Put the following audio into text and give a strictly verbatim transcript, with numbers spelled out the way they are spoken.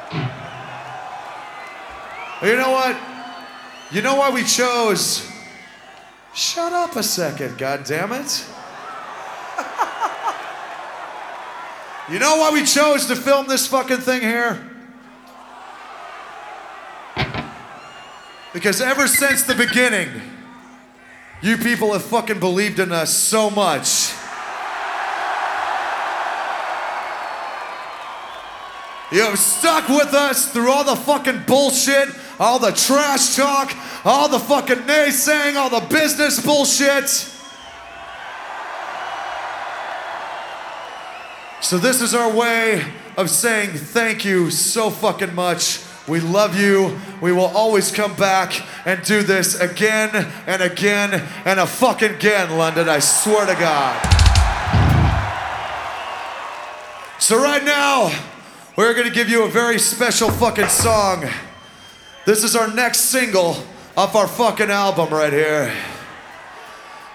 You know what? You know why we chose? Shut up a second, God damn it. You know why we chose to film this fucking thing here? Because ever since the beginning, you people have fucking believed in us so much. You have stuck with us through all the fucking bullshit, all the trash talk, all the fucking naysaying, all the business bullshit. So this is our way of saying thank you so fucking much. We love you. We will always come back and do this again and again and a fucking again, London, I swear to God. So right now, we're gonna give you a very special fucking song. This is our next single off our fucking album right here.